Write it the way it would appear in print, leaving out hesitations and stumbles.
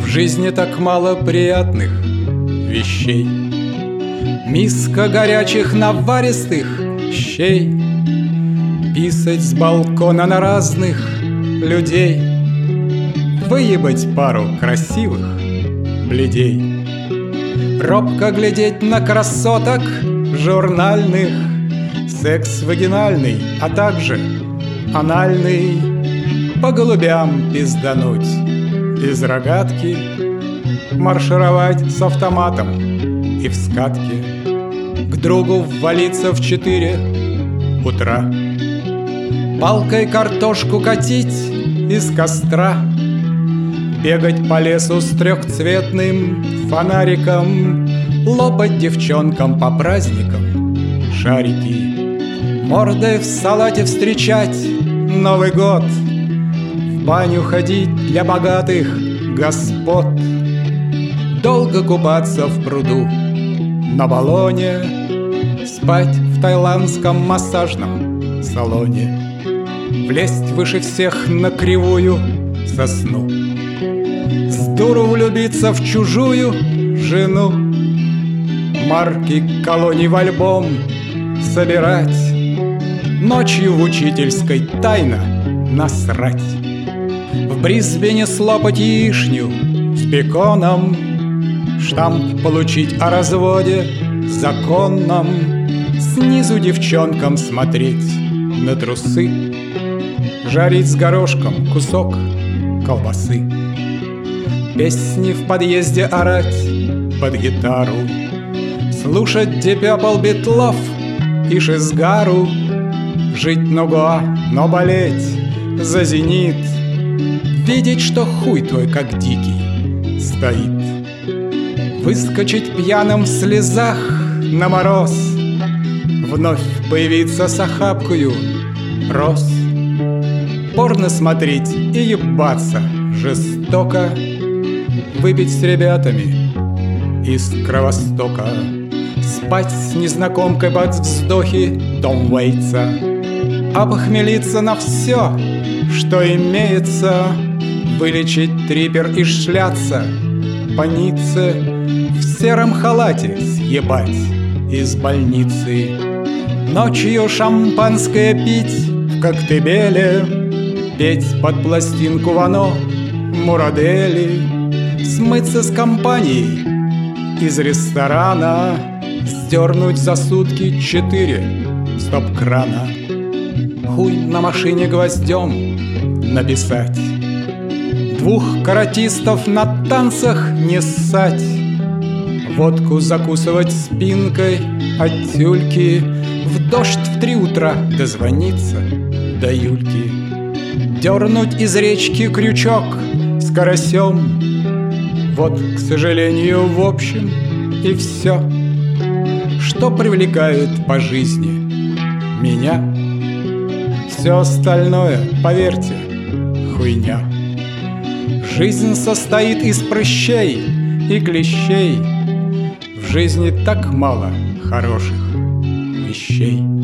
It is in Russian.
жизни так мало приятных вещей. Миска горячих наваристых щей, писать с балкона на разных людей, выебать пару красивых бледей, робко глядеть на красоток журнальных, секс вагинальный, а также анальный, по голубям пиздануть из рогатки, маршировать с автоматом и в скатке, к другу ввалиться в 4 утра, палкой картошку катить из костра, бегать по лесу с трехцветным фонариком, лопать девчонкам по праздникам шарики, мордой в салате встречать Новый год, в баню ходить для богатых господ, долго купаться в пруду на баллоне, спать в таиландском массажном салоне, влезть выше всех на кривую сосну, сдуру влюбиться в чужую жену, марки колоний в альбом собирать, ночью в учительской тайно насрать, в Брисбене слопать яичню с беконом, штамп получить о разводе законном, снизу девчонкам смотреть на трусы, жарить с горошком кусок колбасы, песни в подъезде орать под гитару, слушать Deep Purple, Битлов и Шизгару, жить нуга, но болеть за «Зенит», видеть, что хуй твой как дикий стоит, выскочить пьяным в слезах на мороз, вновь появиться с охапкою роз, порно смотреть и ебаться жестоко, выпить с ребятами из Кровостока, спать с незнакомкой под вздохи Том Уэйтса, опохмелиться на все, что имеется, вылечить трипер и шляться по Ницце, в сером халате съебать из больницы, ночью шампанское пить в Коктебеле, петь под пластинку Вано Мурадели, смыться с компанией из ресторана, сдернуть за сутки 4 стоп-крана, хуй на машине гвоздем написать, 2 каратистов на танцах не ссать, водку закусывать спинкой от тюльки, в дождь в 3 утра дозвониться до Юльки, дернуть из речки крючок с карасем. Вот, к сожалению, в общем и все, что привлекает по жизни меня. Все остальное, поверьте, хуйня. Жизнь состоит из прыщей и клещей, в жизни так мало хороших вещей.